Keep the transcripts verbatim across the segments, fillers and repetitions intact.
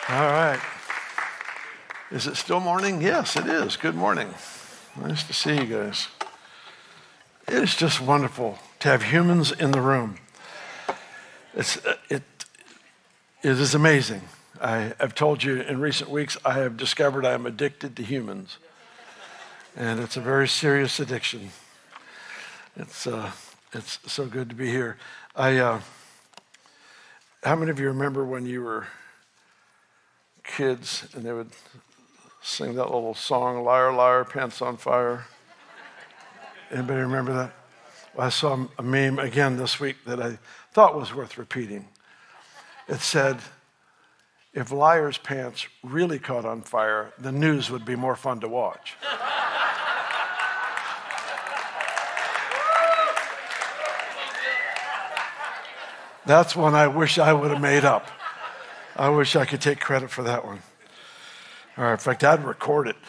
All right. Is it still morning? Yes, it is. Good morning. Nice to see you guys. It is just wonderful to have humans in the room. It's, it, it is amazing. I have told you in recent weeks, I have discovered I am addicted to humans. And it's a very serious addiction. It's, uh, it's so good to be here. I, uh, how many of you remember when you were kids and they would sing that little song, Liar, Liar, Pants on Fire? Anybody remember that? Well, I saw a meme again this week that I thought was worth repeating. It said, if Liar's pants really caught on fire, the news would be more fun to watch. That's one I wish I would have made up. I wish I could take credit for that one. All right, in fact, I'd record it.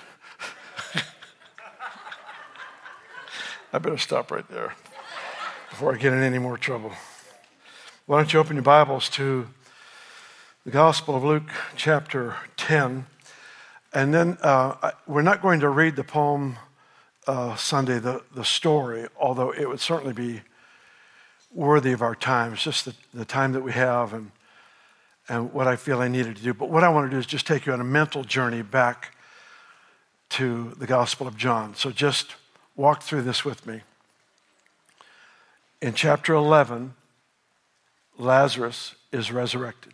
I better stop right there before I get in any more trouble. Why don't you open your Bibles to the Gospel of Luke, chapter ten. And then uh, we're not going to read the poem uh, Sunday, the, the story, although it would certainly be worthy of our time. It's just the, the time that we have and and what I feel I needed to do. But what I want to do is just take you on a mental journey back to the Gospel of John. So just walk through this with me. In chapter eleven, Lazarus is resurrected.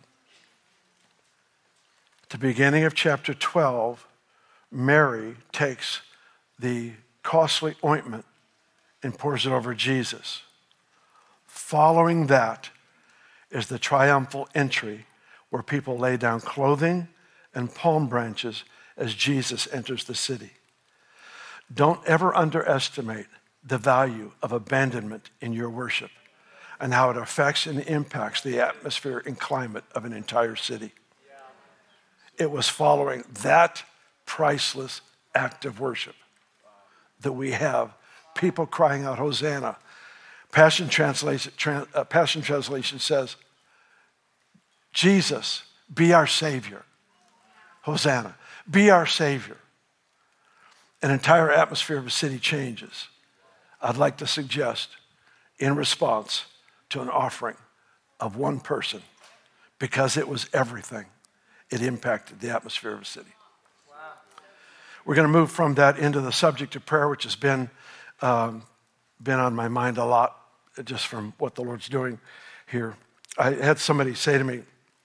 At the beginning of chapter twelve, Mary takes the costly ointment and pours it over Jesus. Following that is the triumphal entry where people lay down clothing and palm branches as Jesus enters the city. Don't ever underestimate the value of abandonment in your worship and how it affects and impacts the atmosphere and climate of an entire city. It was following that priceless act of worship that we have people crying out, Hosanna. Passion Translation, trans, uh, Passion Translation says, Jesus, be our Savior. Hosanna, be our Savior. An entire atmosphere of a city changes. I'd like to suggest, in response to an offering of one person, because it was everything, it impacted the atmosphere of a city. Wow. We're going to move from that into the subject of prayer, which has been, um, been on my mind a lot, just from what the Lord's doing here. I had somebody say to me,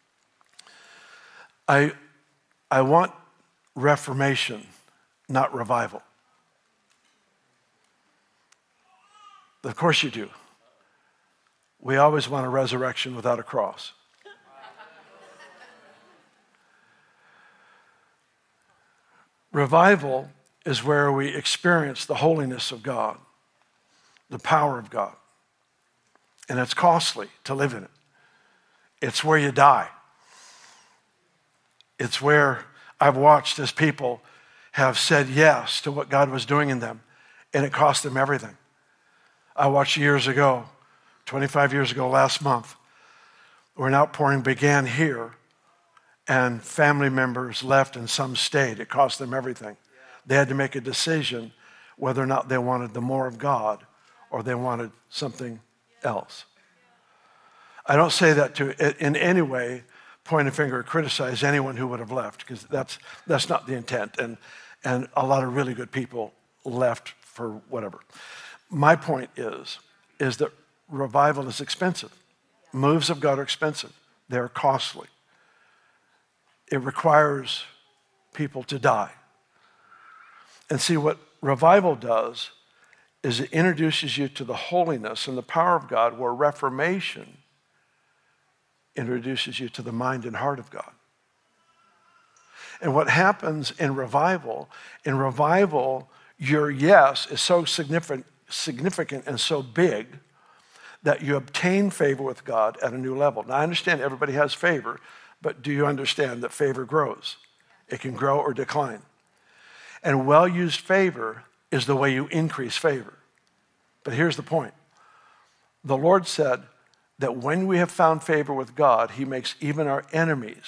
I, I want reformation, not revival. Of course you do. We always want a resurrection without a cross. Revival is where we experience the holiness of God, the power of God. And it's costly to live in it. It's where you die. It's where I've watched as people have said yes to what God was doing in them, and it cost them everything. I watched years ago, twenty-five years ago last month, where an outpouring began here, and family members left and some stayed. It cost them everything. They had to make a decision whether or not they wanted the more of God or they wanted something else. I don't say that to in any way point a finger or criticize anyone who would have left, because that's that's not the intent. And and a lot of really good people left for whatever. My point is, is that revival is expensive. Moves of God are expensive. They're costly. It requires people to die. And see, what revival does is it introduces you to the holiness and the power of God, where reformation introduces you to the mind and heart of God. And what happens in revival, in revival, your yes is so significant, significant and so big that you obtain favor with God at a new level. Now, I understand everybody has favor, but do you understand that favor grows? It can grow or decline. And well-used favor is the way you increase favor. But here's the point. The Lord said that when we have found favor with God, he makes even our enemies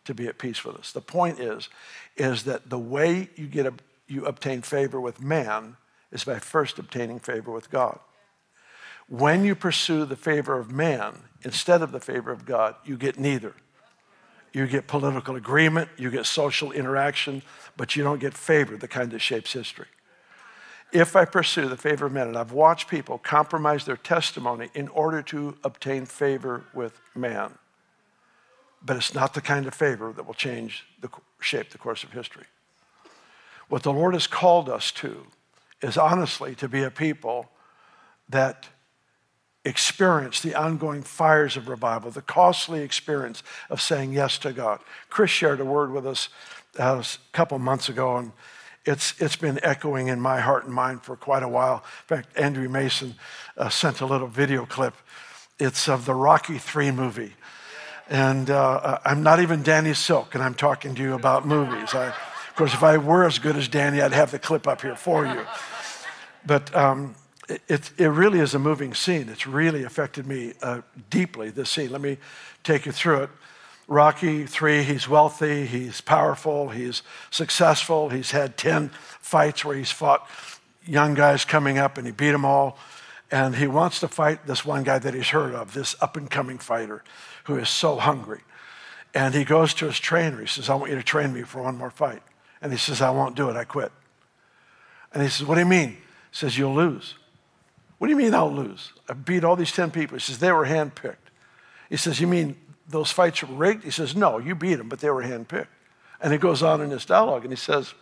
to be at peace with us. The point is, is that the way you get a, you obtain favor with man is by first obtaining favor with God. When you pursue the favor of man instead of the favor of God, you get neither. You get political agreement, you get social interaction, but you don't get favor, the kind that shapes history. If I pursue the favor of men, and I've watched people compromise their testimony in order to obtain favor with man, but it's not the kind of favor that will change the shape the course of history. What the Lord has called us to is honestly to be a people that experience the ongoing fires of revival, the costly experience of saying yes to God. Chris shared a word with us uh, a couple months ago, and it's it's been echoing in my heart and mind for quite a while. In fact, Andrew Mason uh, sent a little video clip. It's of the Rocky three movie. And uh, I'm not even Danny Silk, and I'm talking to you about movies. I, of course, if I were as good as Danny, I'd have the clip up here for you. But um, it, it really is a moving scene. It's really affected me uh, deeply, this scene. Let me take you through it. Rocky three, he's wealthy, he's powerful, he's successful. He's had ten fights where he's fought young guys coming up, and he beat them all. And he wants to fight this one guy that he's heard of, this up-and-coming fighter who is so hungry. And he goes to his trainer. He says, I want you to train me for one more fight. And he says, I won't do it. I quit. And he says, what do you mean? He says, you'll lose. What do you mean I'll lose? I beat all these ten people. He says, they were handpicked. He says, you mean those fights were rigged? He says, no, you beat them, but they were handpicked. And he goes on in this dialogue, and he says,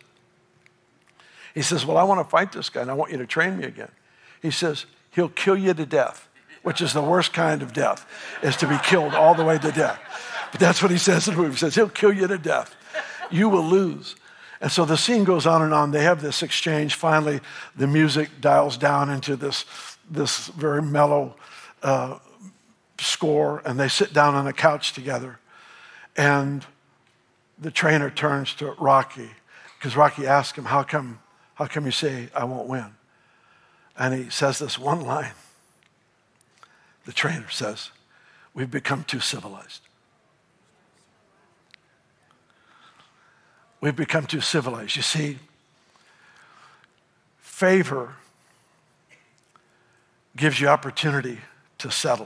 he says, well, I want to fight this guy, and I want you to train me again. He says, he'll kill you to death, which is the worst kind of death, is to be killed all the way to death. But that's what he says in the movie. He says, he'll kill you to death. You will lose. And so the scene goes on and on. They have this exchange. Finally, the music dials down into this, this very mellow uh, score, and they sit down on a couch together. And the trainer turns to Rocky, because Rocky asks him, how come, how come you say I won't win? And he says this one line. The trainer says, we've become too civilized. We've become too civilized. You see, favor gives you opportunity to settle.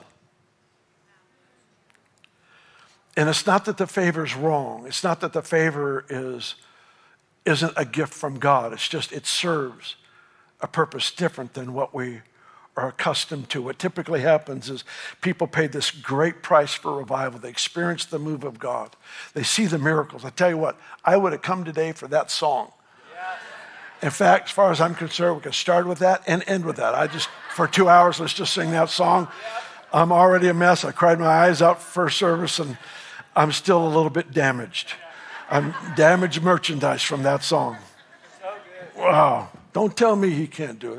And it's not that the favor is wrong. It's not that the favor is, isn't a gift from God. It's just it serves a purpose different than what we are accustomed to. What typically happens is people pay this great price for revival. They experience the move of God. They see the miracles. I tell you what, I would have come today for that song. Yes. In fact, as far as I'm concerned, we could start with that and end with that. I just, for two hours, let's just sing that song. I'm already a mess. I cried my eyes out first service, and I'm still a little bit damaged. I'm damaged merchandise from that song. Wow. Don't tell me he can't do it.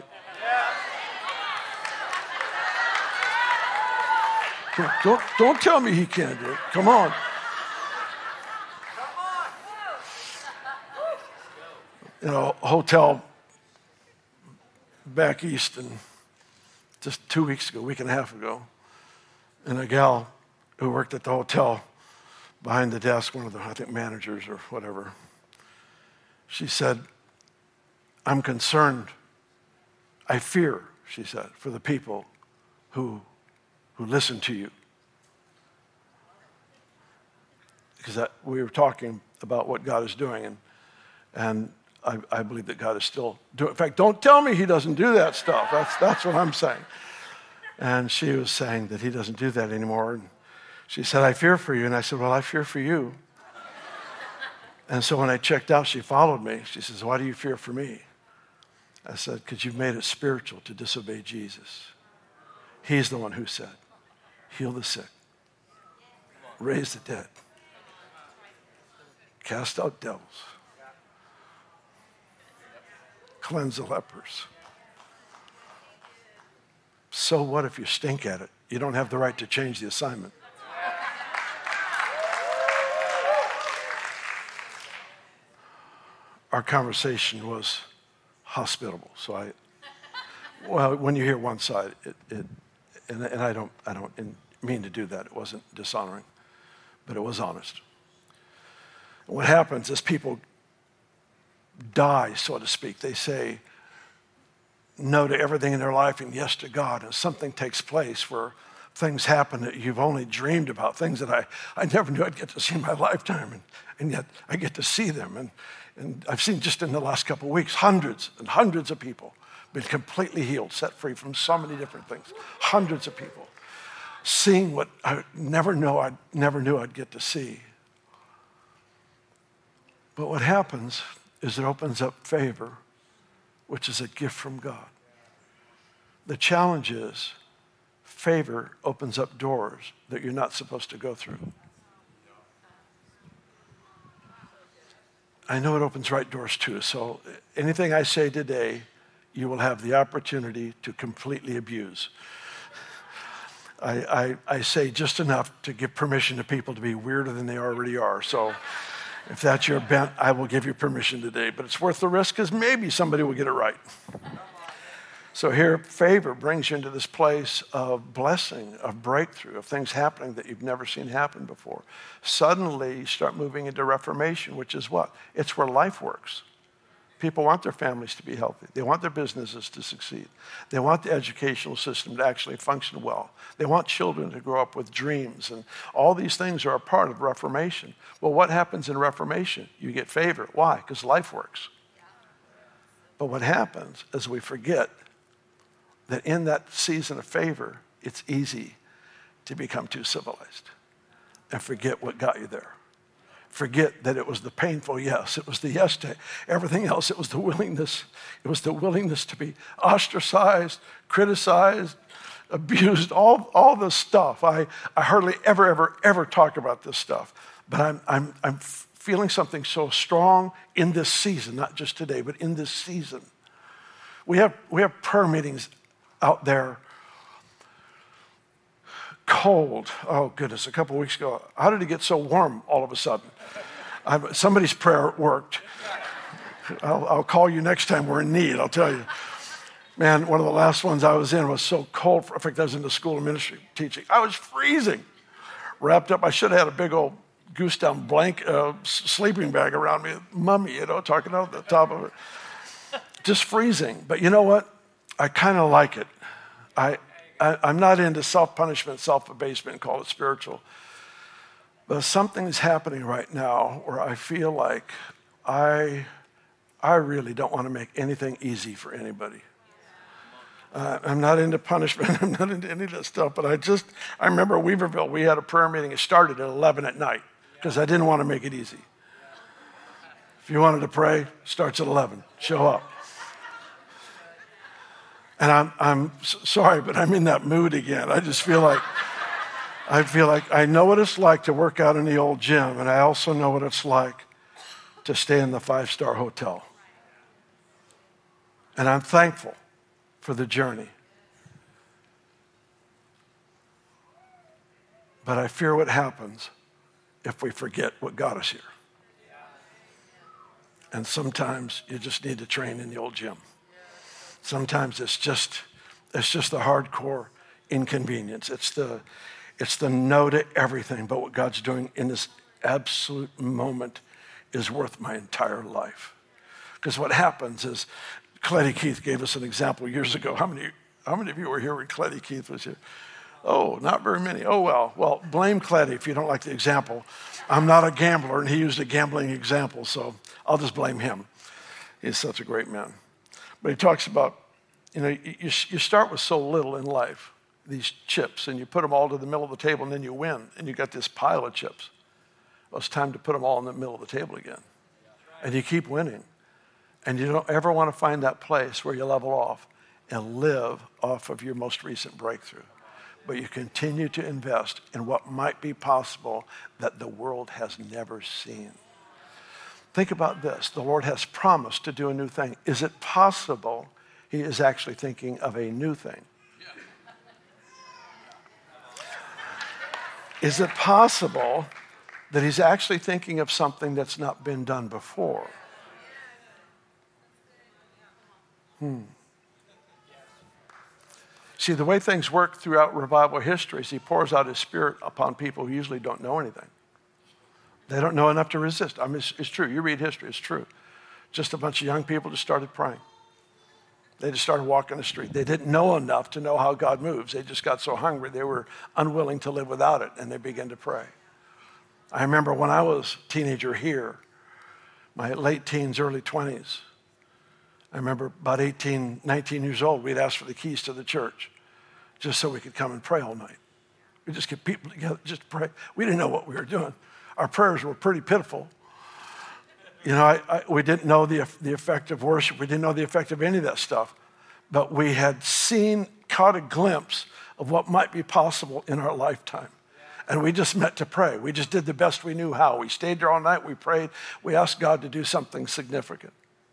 Don't, don't tell me he can't do it. Come on. You know, a hotel back east, and just two weeks ago, a week and a half ago, and a gal who worked at the hotel behind the desk, one of the, I think, managers or whatever, she said, I'm concerned, I fear, she said, for the people who who listen to you. Because that, we were talking about what God is doing, and and I, I believe that God is still doing. In fact, don't tell me he doesn't do that stuff. That's that's what I'm saying. And she was saying that he doesn't do that anymore. And she said, I fear for you. And I said, well, I fear for you. And so when I checked out, she followed me. She says, why do you fear for me? I said, because you've made it spiritual to disobey Jesus. He's the one who said, heal the sick, raise the dead, cast out devils, cleanse the lepers. So what if you stink at it? You don't have the right to change the assignment. Our conversation was hospitable. So I, well, when you hear one side, it, it and, and I don't, I don't mean to do that. It wasn't dishonoring, but it was honest. And what happens is people die, so to speak. They say no to everything in their life and yes to God. And something takes place where things happen that you've only dreamed about, things that I, I never knew I'd get to see in my lifetime, and, and yet I get to see them. And, and I've seen just in the last couple of weeks, hundreds and hundreds of people been completely healed, set free from so many different things. Hundreds of people seeing what I never know I never knew I'd get to see. But what happens is it opens up favor, which is a gift from God. The challenge is favor opens up doors that you're not supposed to go through. I know it opens right doors too, so anything I say today, you will have the opportunity to completely abuse. I, I, I say just enough to give permission to people to be weirder than they already are. So if that's your bent, I will give you permission today. But it's worth the risk because maybe somebody will get it right. So here, favor brings you into this place of blessing, of breakthrough, of things happening that you've never seen happen before. Suddenly, you start moving into reformation, which is what? It's where life works. People want their families to be healthy. They want their businesses to succeed. They want the educational system to actually function well. They want children to grow up with dreams. And all these things are a part of reformation. Well, what happens in reformation? You get favor. Why? Because life works. But what happens is we forget that in that season of favor, it's easy to become too civilized and forget what got you there. Forget that it was the painful yes. It was the yes to everything else. It was the willingness. It was the willingness to be ostracized, criticized, abused, all, all this stuff. I, I hardly ever, ever, ever talk about this stuff. But I'm, I'm, I'm feeling something so strong in this season, not just today, but in this season. We have, we have prayer meetings out there. Cold. Oh, goodness. A couple of weeks ago. How did it get so warm all of a sudden? I, somebody's prayer worked. I'll, I'll call you next time we're in need, I'll tell you. Man, one of the last ones I was in was so cold. In fact, I was in the school of ministry teaching. I was freezing. Wrapped up. I should have had a big old goose down blanket, uh, sleeping bag around me. Mummy, you know, talking out the top of it. Just freezing. But you know what? I kind of like it. I, I, I'm not into self-punishment, self-abasement, call it spiritual. But something's happening right now where I feel like I, I really don't want to make anything easy for anybody. Uh, I'm not into punishment. I'm not into any of that stuff. But I just, I remember Weaverville, we had a prayer meeting. It started at eleven at night because I didn't want to make it easy. If you wanted to pray, it starts at eleven. Show up. And I'm, I'm sorry, but I'm in that mood again. I just feel like, I feel like I know what it's like to work out in the old gym, and I also know what it's like to stay in the five-star hotel. And I'm thankful for the journey. But I fear what happens if we forget what got us here. And sometimes you just need to train in the old gym. Sometimes it's just it's just the hardcore inconvenience. It's the it's the no to everything. But what God's doing in this absolute moment is worth my entire life. Because what happens is, Cleddy Keith gave us an example years ago. How many how many of you were here when Cleddy Keith was here? Oh, not very many. Oh, well. Well, blame Cleddy if you don't like the example. I'm not a gambler, and he used a gambling example, so I'll just blame him. He's such a great man. But he talks about, you know, you, you start with so little in life, these chips, and you put them all to the middle of the table, and then you win, and you got this pile of chips. Well, it's time to put them all in the middle of the table again. And you keep winning. And you don't ever want to find that place where you level off and live off of your most recent breakthrough. But you continue to invest in what might be possible that the world has never seen. Think about this. The Lord has promised to do a new thing. Is it possible he is actually thinking of a new thing? Is it possible that he's actually thinking of something that's not been done before? Hmm. See, the way things work throughout revival history is he pours out his Spirit upon people who usually don't know anything. They don't know enough to resist. I mean, it's, it's true. You read history, it's true. Just a bunch of young people just started praying. They just started walking the street. They didn't know enough to know how God moves. They just got so hungry, they were unwilling to live without it, and they began to pray. I remember when I was a teenager here, my late teens, early twenties, I remember about eighteen, nineteen years old, we'd ask for the keys to the church just so we could come and pray all night. We'd just get people together just to pray. We didn't know what we were doing. Our prayers were pretty pitiful. You know, I, I, we didn't know the, the effect of worship. We didn't know the effect of any of that stuff. But we had seen, caught a glimpse of what might be possible in our lifetime. And we just met to pray. We just did the best we knew how. We stayed there all night. We prayed. We asked God to do something significant.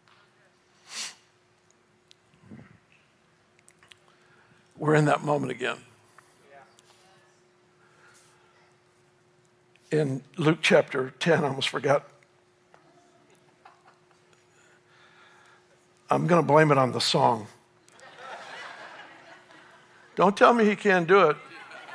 We're in that moment again. In Luke chapter ten, I almost forgot. I'm going to blame it on the song. Don't tell me he can't do it.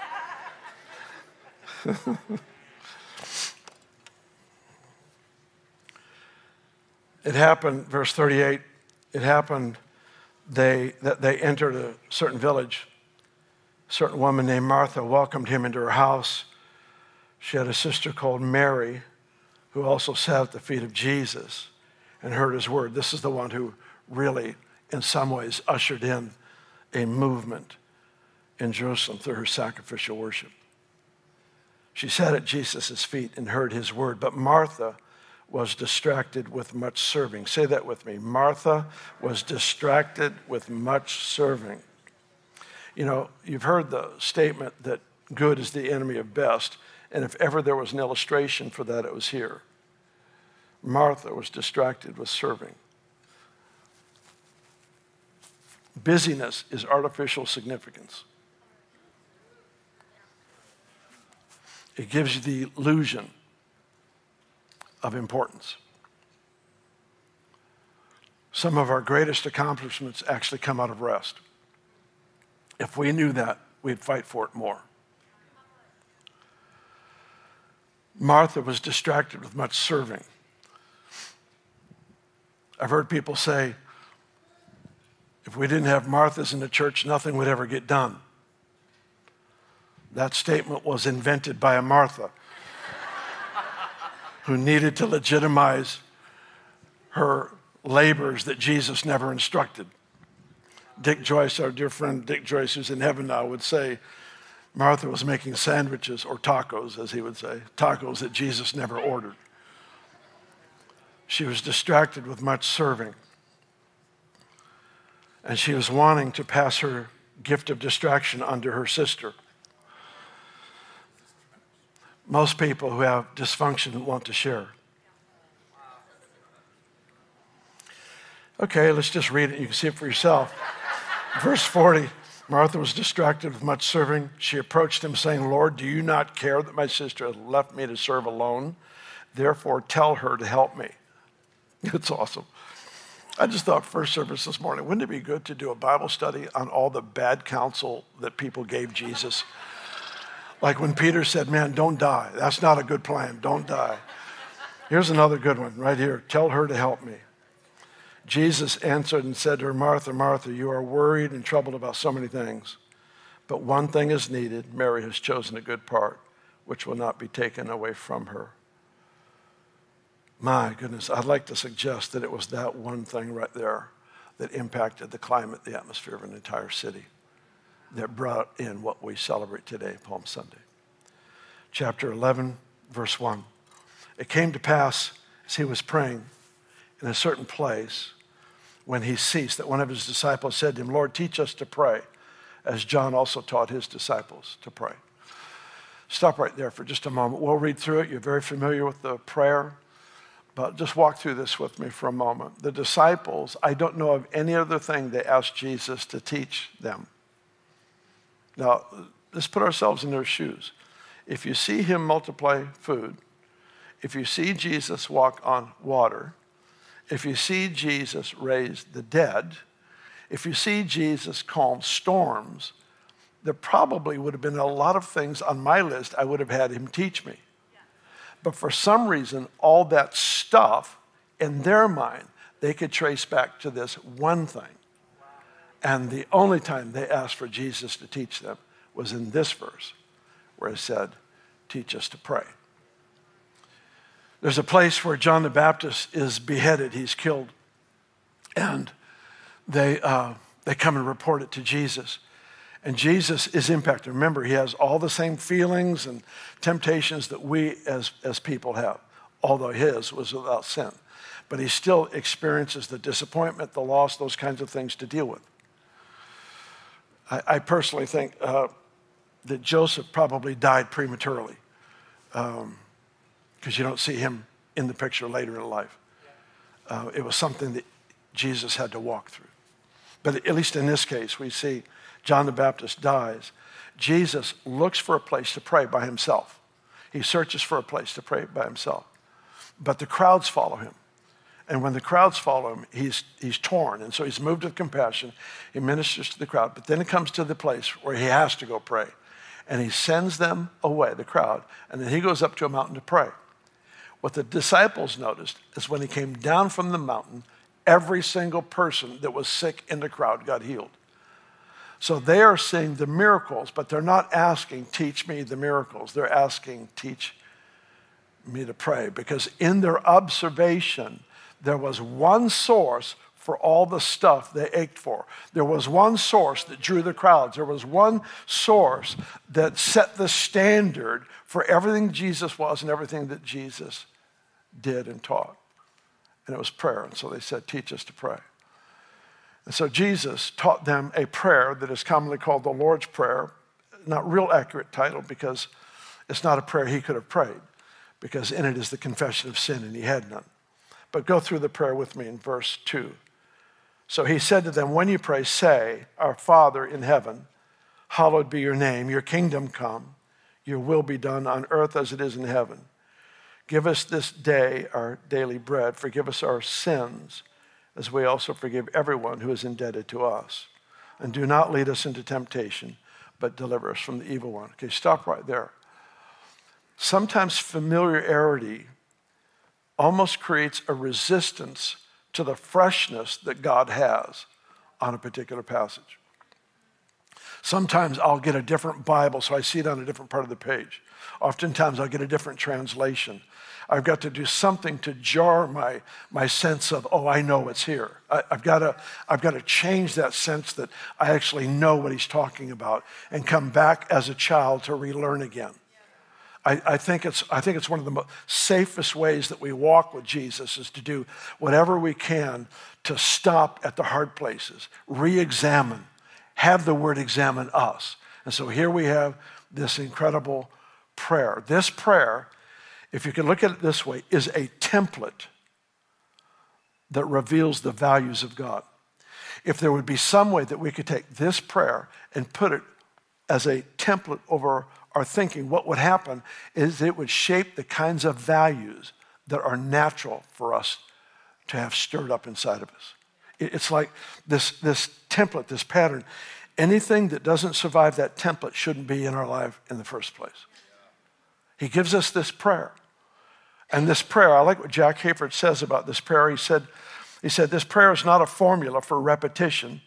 It happened, verse thirty-eight, it happened they, that they entered a certain village. A certain woman named Martha welcomed him into her house. She had a sister called Mary, who also sat at the feet of Jesus and heard his word. This is the one who really, in some ways, ushered in a movement in Jerusalem through her sacrificial worship. She sat at Jesus' feet and heard his word, but Martha was distracted with much serving. Say that with me. Martha was distracted with much serving. You know, you've heard the statement that good is the enemy of best, and if ever there was an illustration for that, it was here. Martha was distracted with serving. Busyness is artificial significance. It gives you the illusion of importance. Some of our greatest accomplishments actually come out of rest. If we knew that, we'd fight for it more. Martha was distracted with much serving. I've heard people say, if we didn't have Marthas in the church, nothing would ever get done. That statement was invented by a Martha who needed to legitimize her labors that Jesus never instructed. Dick Joyce, our dear friend Dick Joyce, who's in heaven now, would say Martha was making sandwiches, or tacos, as he would say, tacos that Jesus never ordered. She was distracted with much serving. And she was wanting to pass her gift of distraction onto her sister. Most people who have dysfunction want to share. Okay, let's just read it. You can see it for yourself. Verse forty, Martha was distracted with much serving. She approached him saying, Lord, do you not care that my sister has left me to serve alone? Therefore, tell her to help me. It's awesome. I just thought first service this morning, wouldn't it be good to do a Bible study on all the bad counsel that people gave Jesus? Like when Peter said, man, don't die. That's not a good plan. Don't die. Here's another good one right here. Tell her to help me. Jesus answered and said to her, Martha, Martha, you are worried and troubled about so many things. But one thing is needed. Mary has chosen a good part, which will not be taken away from her. My goodness, I'd like to suggest that it was that one thing right there that impacted the climate, the atmosphere of an entire city, that brought in what we celebrate today, Palm Sunday. Chapter eleven, verse one. It came to pass as he was praying in a certain place when he ceased that one of his disciples said to him, Lord, teach us to pray, as John also taught his disciples to pray. Stop right there for just a moment. We'll read through it. You're very familiar with the prayer, but just walk through this with me for a moment. The disciples, I don't know of any other thing they asked Jesus to teach them. Now, let's put ourselves in their shoes. If you see him multiply food, if you see Jesus walk on water, if you see Jesus raise the dead, if you see Jesus calm storms, there probably would have been a lot of things on my list I would have had him teach me. But for some reason, all that stuff in their mind, they could trace back to this one thing. And the only time they asked for Jesus to teach them was in this verse, where it said, teach us to pray. There's a place where John the Baptist is beheaded. He's killed. And they, uh, they come and report it to Jesus. And Jesus is impacted. Remember, he has all the same feelings and temptations that we as, as people have, although his was without sin. But he still experiences the disappointment, the loss, those kinds of things to deal with. I, I personally think uh, that Joseph probably died prematurely because um, you don't see him in the picture later in life. Uh, it was something that Jesus had to walk through. But at least in this case, we see John the Baptist dies. Jesus looks for a place to pray by himself. He searches for a place to pray by himself. But the crowds follow him. And when the crowds follow him, he's, he's torn. And so he's moved with compassion. He ministers to the crowd. But then it comes to the place where he has to go pray. And he sends them away, the crowd. And then he goes up to a mountain to pray. What the disciples noticed is when he came down from the mountain, every single person that was sick in the crowd got healed. So they are seeing the miracles, but they're not asking, teach me the miracles. They're asking, teach me to pray. Because in their observation, there was one source for all the stuff they ached for. There was one source that drew the crowds. There was one source that set the standard for everything Jesus was and everything that Jesus did and taught. And it was prayer. And so they said, teach us to pray. And so Jesus taught them a prayer that is commonly called the Lord's Prayer. Not real accurate title because it's not a prayer he could have prayed, because in it is the confession of sin and he had none. But go through the prayer with me in verse two. So he said to them, when you pray, say, our Father in heaven, hallowed be your name, your kingdom come, your will be done on earth as it is in heaven. Give us this day our daily bread. Forgive us our sins as we also forgive everyone who is indebted to us. And do not lead us into temptation, but deliver us from the evil one. Okay, stop right there. Sometimes familiarity almost creates a resistance to the freshness that God has on a particular passage. Sometimes I'll get a different Bible, so I see it on a different part of the page. Oftentimes I'll get a different translation. I've got to do something to jar my, my sense of, oh, I know it's here. I, I've got to, I've got to change that sense that I actually know what he's talking about and come back as a child to relearn again. I, I, think it's, I think it's one of the most safest ways that we walk with Jesus is to do whatever we can to stop at the hard places, re-examine, have the word examine us. And so here we have this incredible prayer. This prayer, if you can look at it this way, is a template that reveals the values of God. If there would be some way that we could take this prayer and put it as a template over our thinking, what would happen is it would shape the kinds of values that are natural for us to have stirred up inside of us. It's like this, this template, this pattern. Anything that doesn't survive that template shouldn't be in our life in the first place. He gives us this prayer. And this prayer, I like what Jack Hayford says about this prayer. He said, he said, this prayer is not a formula for repetition.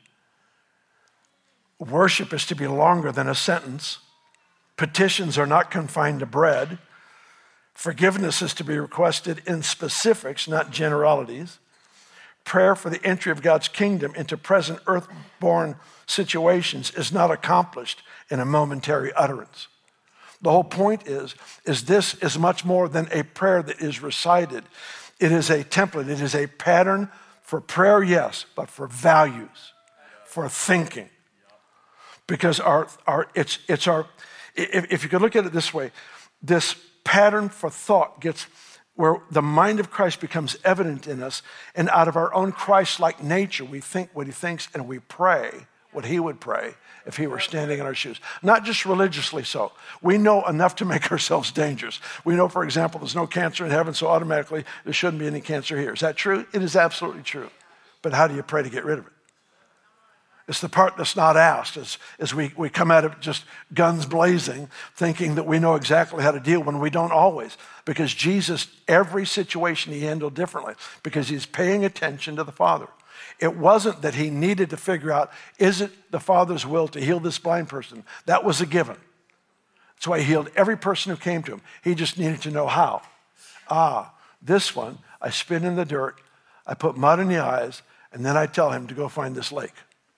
Worship is to be longer than a sentence. Petitions are not confined to bread. Forgiveness is to be requested in specifics, not generalities. Prayer for the entry of God's kingdom into present earthborn situations is not accomplished in a momentary utterance. The whole point is, is this is much more than a prayer that is recited. It is a template. It is a pattern for prayer, yes, but for values, for thinking. Because our, our it's, it's our, if, if you could look at it this way, this pattern for thought gets where the mind of Christ becomes evident in us, and out of our own Christ-like nature, we think what he thinks and we pray what he would pray if he were standing in our shoes. Not just religiously so. We know enough to make ourselves dangerous. We know, for example, there's no cancer in heaven, so automatically there shouldn't be any cancer here. Is that true? It is absolutely true. But how do you pray to get rid of it? It's the part that's not asked as, as we, we come at it just guns blazing, thinking that we know exactly how to deal when we don't always. Because Jesus, every situation he handled differently because he's paying attention to the Father. It wasn't that he needed to figure out, is it the Father's will to heal this blind person? That was a given. That's why he healed every person who came to him. He just needed to know how. Ah, this one, I spit in the dirt, I put mud in the eyes, and then I tell him to go find this lake.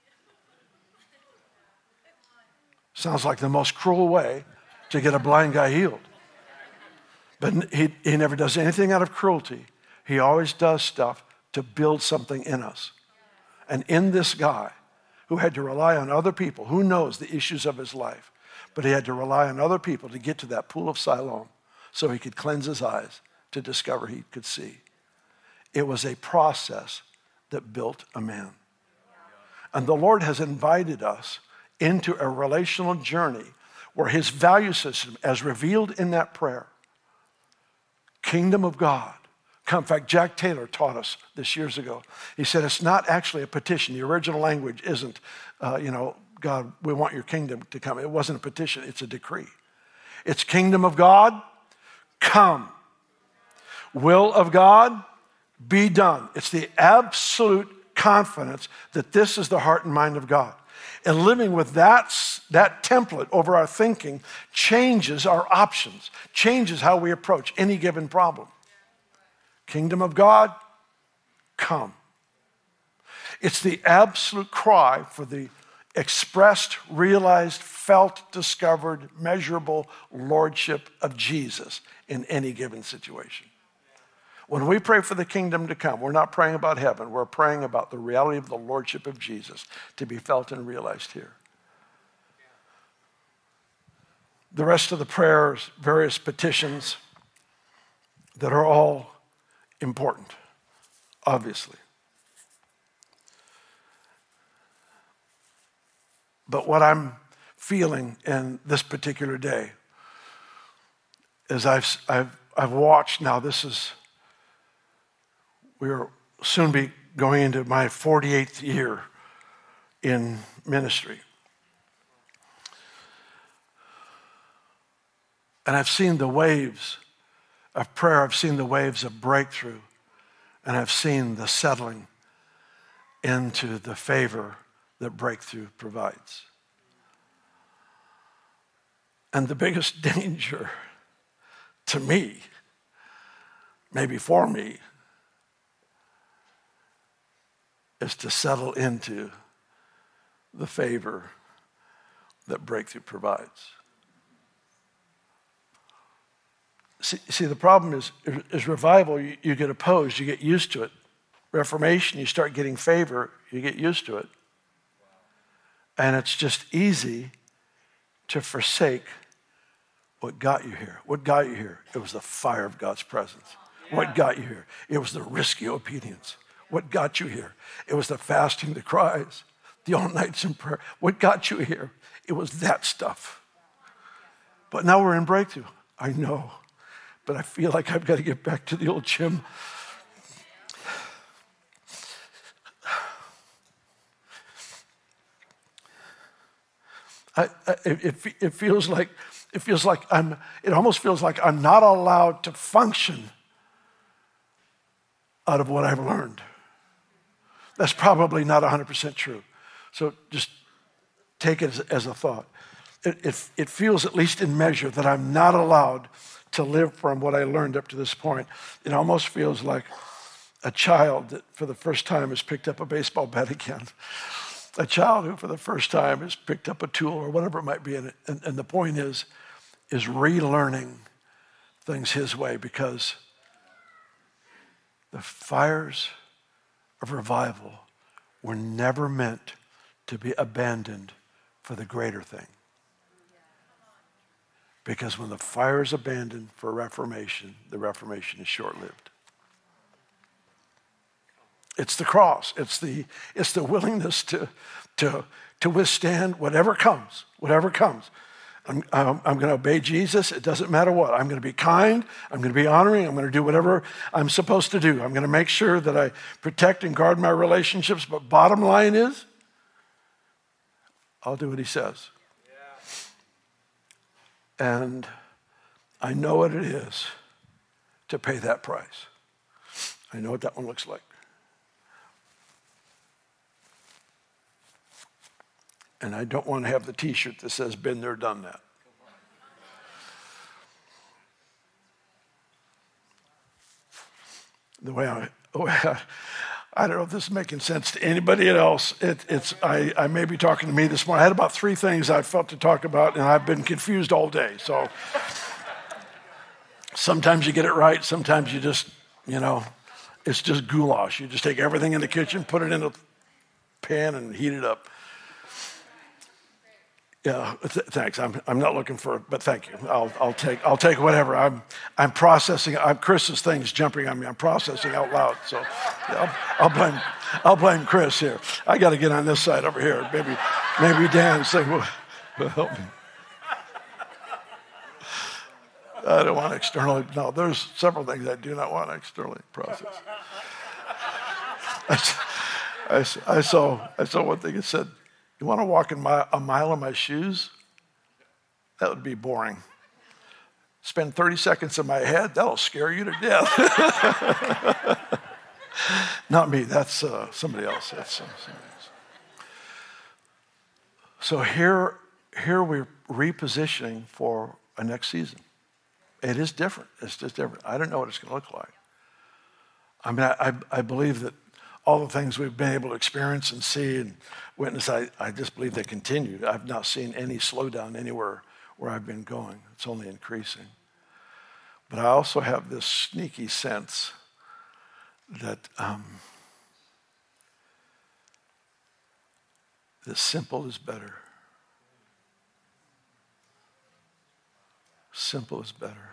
Sounds like the most cruel way to get a blind guy healed. But he, he never does anything out of cruelty. He always does stuff to build something in us. And in this guy who had to rely on other people, who knows the issues of his life, but he had to rely on other people to get to that pool of Siloam so he could cleanse his eyes to discover he could see. It was a process that built a man. And the Lord has invited us into a relational journey where his value system, as revealed in that prayer, kingdom of God. In fact, Jack Taylor taught us this years ago. He said it's not actually a petition. The original language isn't, uh, you know, God, we want your kingdom to come. It wasn't a petition, it's a decree. It's kingdom of God, come. Will of God, be done. It's the absolute confidence that this is the heart and mind of God. And living with that, that template over our thinking changes our options, changes how we approach any given problem. Kingdom of God, come. It's the absolute cry for the expressed, realized, felt, discovered, measurable lordship of Jesus in any given situation. When we pray for the kingdom to come, we're not praying about heaven. We're praying about the reality of the lordship of Jesus to be felt and realized here. The rest of the prayers, various petitions that are all important, obviously. But what I'm feeling in this particular day is I've, I've, I've watched now, this is, we'll soon be going into my forty-eighth year in ministry. And I've seen the waves of prayer, I've seen the waves of breakthrough, and I've seen the settling into the favor that breakthrough provides. And the biggest danger to me, maybe for me, is to settle into the favor that breakthrough provides. See, see the problem is, is revival, you, you get opposed, you get used to it. Reformation, you start getting favor, you get used to it. And it's just easy to forsake what got you here. What got you here? It was the fire of God's presence. What got you here? It was the risky obedience. What got you here? It was the fasting, the cries, the all nights in prayer. What got you here? It was that stuff. But now we're in breakthrough. I know, but I feel like I've got to get back to the old Jim. I, I, it, it feels like it feels like I'm. It almost feels like I'm not allowed to function out of what I've learned. That's probably not one hundred percent true. So just take it as, as a thought. It, it, it feels, at least in measure, that I'm not allowed to live from what I learned up to this point. It almost feels like a child that for the first time has picked up a baseball bat again. A child who for the first time has picked up a tool or whatever it might be in it. And, and the point is, is relearning things his way, because the fires of revival were never meant to be abandoned for the greater thing. Because when the fire is abandoned for reformation, the reformation is short-lived. It's the cross. It's the, it's the willingness to, to, to withstand whatever comes, whatever comes. I'm, I'm, I'm going to obey Jesus. It doesn't matter what. I'm going to be kind. I'm going to be honoring. I'm going to do whatever I'm supposed to do. I'm going to make sure that I protect and guard my relationships. But bottom line is, I'll do what he says. And I know what it is to pay that price. I know what that one looks like. And I don't want to have the t-shirt that says, been there, done that. The way I, the way I, I don't know if this is making sense to anybody else. It, it's I, I may be talking to me this morning. I had about three things I felt to talk about, and I've been confused all day. So sometimes you get it right. Sometimes you just, you know, it's just goulash. You just take everything in the kitchen, put it in a pan, and heat it up. Yeah, th- thanks. I'm I'm not looking for, but thank you. I'll I'll take I'll take whatever. I'm I'm processing. I'm Chris's thing's jumping on me. I'm processing out loud. So yeah, I'll, I'll blame I'll blame Chris here. I got to get on this side over here. Maybe maybe Dan say will, will help me. I don't want to externally. No, there's several things I do not want to externally process. I, I, I saw I saw one thing. It said, you want to walk in my, a mile in my shoes? That would be boring. Spend thirty seconds in my head? That'll scare you to death. Not me. That's uh, somebody else. That's uh, somebody else. So here, here we're repositioning for a next season. It is different. It's just different. I don't know what it's going to look like. I mean, I, I, I believe that all the things we've been able to experience and see and witness, I, I just believe they continue. I've not seen any slowdown anywhere where I've been going. It's only increasing. But I also have this sneaky sense that um, that simple is better. Simple is better.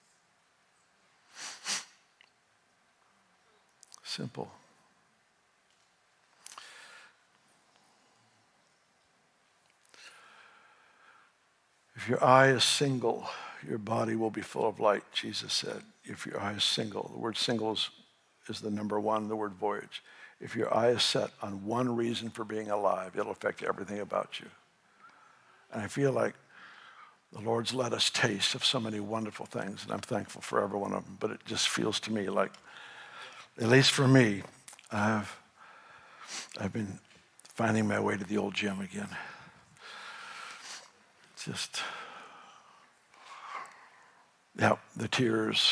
Simple. If your eye is single, your body will be full of light, Jesus said. If your eye is single, the word single is, is the number one, the word voyage. If your eye is set on one reason for being alive, it'll affect everything about you. And I feel like the Lord's let us taste of so many wonderful things, and I'm thankful for every one of them, but it just feels to me like, at least for me, I've, I've been finding my way to the old gym again. Just, yeah, the tears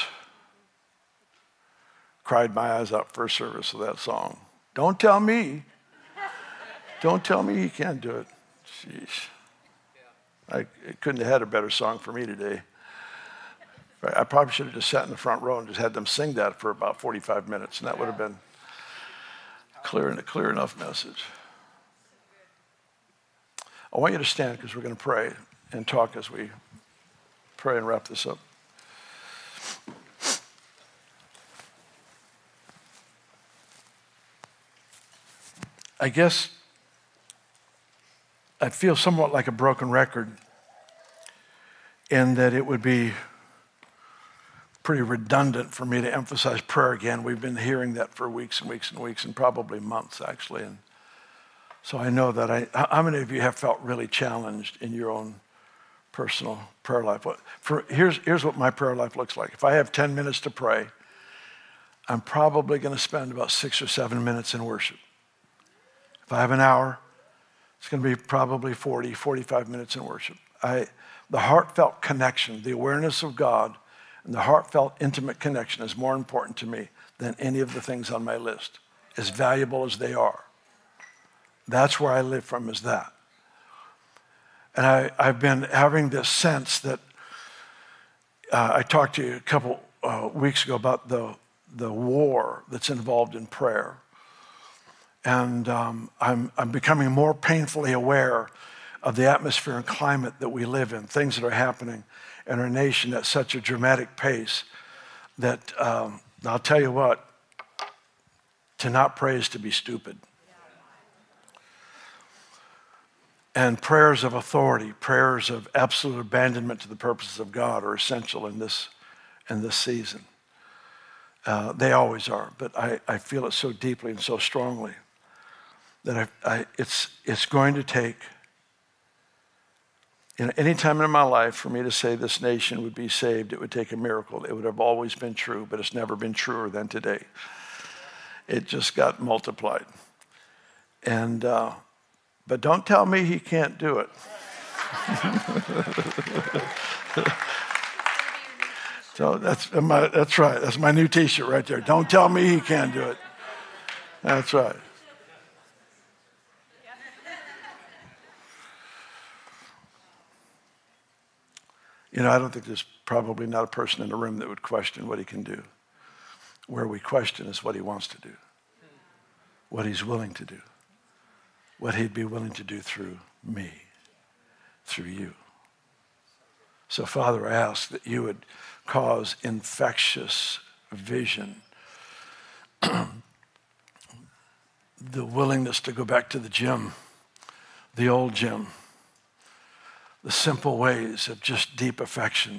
cried my eyes out first service of that song. Don't tell me. Don't tell me he can't do it. Jeez. I it couldn't have had a better song for me today. I probably should have just sat in the front row and just had them sing that for about forty-five minutes, and that would have been clear and a clear enough message. I want you to stand because we're going to pray and talk as we pray and wrap this up. I guess I feel somewhat like a broken record in that it would be pretty redundant for me to emphasize prayer again. We've been hearing that for weeks and weeks and weeks and probably months, actually. And so I know that I, how many of you have felt really challenged in your own personal prayer life? For, here's, here's what my prayer life looks like. If I have ten minutes to pray, I'm probably going to spend about six or seven minutes in worship. If I have an hour, it's going to be probably forty, forty-five minutes in worship. I, the heartfelt connection, the awareness of God, and the heartfelt intimate connection is more important to me than any of the things on my list, as valuable as they are. That's where I live from, is that. And I, I've been having this sense that uh, I talked to you a couple uh, weeks ago about the, the war that's involved in prayer. And um, I'm, I'm becoming more painfully aware of the atmosphere and climate that we live in, things that are happening in our nation at such a dramatic pace that um, I'll tell you what, to not pray is to be stupid. And prayers of authority, prayers of absolute abandonment to the purposes of God are essential in this, in this season. Uh, they always are, but I, I feel it so deeply and so strongly that I, I, it's, it's going to take In any time in my life, for me to say this nation would be saved, it would take a miracle. It would have always been true, but it's never been truer than today. It just got multiplied. And uh, but don't tell me he can't do it. So that's my, that's right. That's my new T-shirt right there. Don't tell me he can't do it. That's right. You know, I don't think there's probably not a person in the room that would question what he can do. Where we question is what he wants to do, what he's willing to do, what he'd be willing to do through me, through you. So, Father, I ask that you would cause infectious vision, the willingness to go back to the gym, the old gym, the simple ways of just deep affection,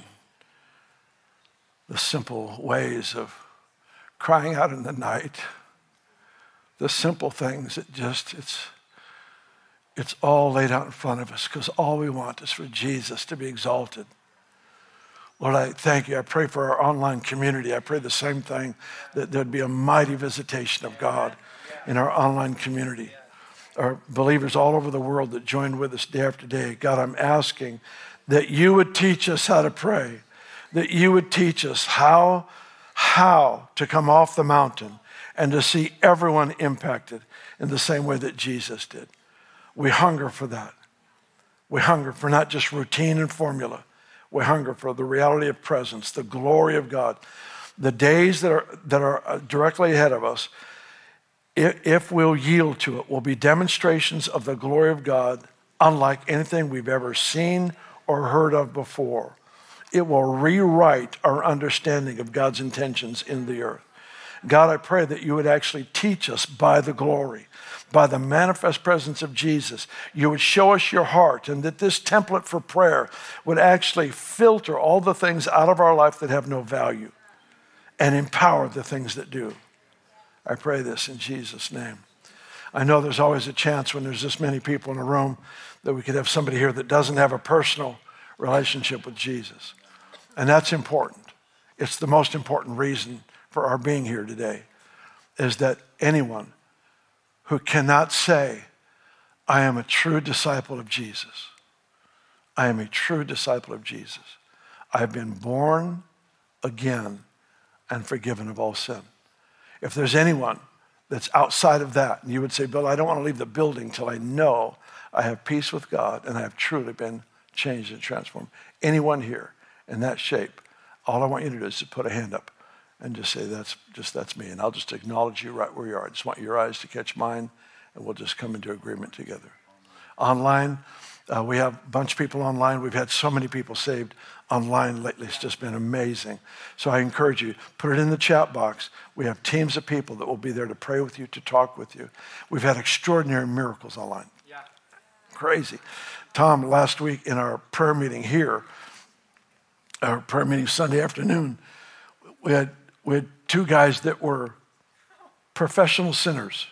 the simple ways of crying out in the night, the simple things that just, it's, it's all laid out in front of us because all we want is for Jesus to be exalted. Lord, I thank you. I pray for our online community. I pray the same thing, that there'd be a mighty visitation of God in our online community. Our believers all over the world that join with us day after day. God, I'm asking that you would teach us how to pray, that you would teach us how, how to come off the mountain and to see everyone impacted in the same way that Jesus did. We hunger for that. We hunger for not just routine and formula. We hunger for the reality of presence, the glory of God. The days that are, that are directly ahead of us, if we'll yield to it, will be demonstrations of the glory of God unlike anything we've ever seen or heard of before. It will rewrite our understanding of God's intentions in the earth. God, I pray that you would actually teach us by the glory, by the manifest presence of Jesus. You would show us your heart, and that this template for prayer would actually filter all the things out of our life that have no value and empower the things that do. I pray this in Jesus' name. I know there's always a chance when there's this many people in a room that we could have somebody here that doesn't have a personal relationship with Jesus. And that's important. It's the most important reason for our being here today, is that anyone who cannot say, I am a true disciple of Jesus. I am a true disciple of Jesus. I've been born again and forgiven of all sin. If there's anyone that's outside of that, and you would say, Bill, I don't want to leave the building till I know I have peace with God and I have truly been changed and transformed. Anyone here in that shape, all I want you to do is to put a hand up and just say, that's just that's me. And I'll just acknowledge you right where you are. I just want your eyes to catch mine, and we'll just come into agreement together. Online, uh, we have a bunch of people online. We've had so many people saved online lately. It's just been amazing. So I encourage you, put it in the chat box. We have teams of people that will be there to pray with you, to talk with you. We've had extraordinary miracles online. Yeah. Crazy. Tom, last week in our prayer meeting here, our prayer meeting Sunday afternoon, we had, we had two guys that were professional sinners.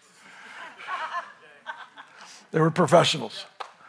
They were professionals.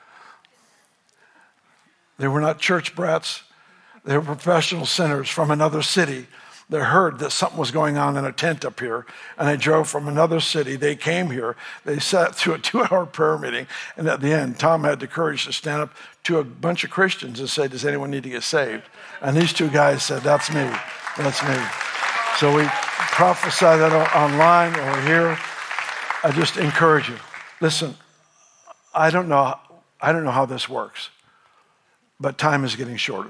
They were not church brats. They were professional sinners from another city. They heard that something was going on in a tent up here, and they drove from another city. They came here. They sat through a two-hour prayer meeting, and at the end, Tom had the courage to stand up to a bunch of Christians and say, does anyone need to get saved? And these two guys said, that's me. That's me. So we prophesy that online or here. I just encourage you. Listen, I don't know, I don't know how this works, but time is getting shorter.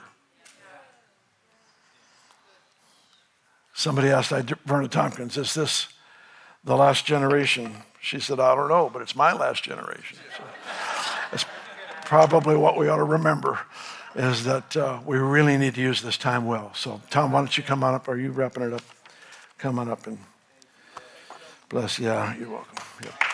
Somebody asked Verna Tompkins, is this the last generation? She said, I don't know, but it's my last generation. So that's probably what we ought to remember, is that uh, we really need to use this time well. So Tom, why don't you come on up? Are you wrapping it up? Come on up and bless. Yeah, you're welcome. Yep.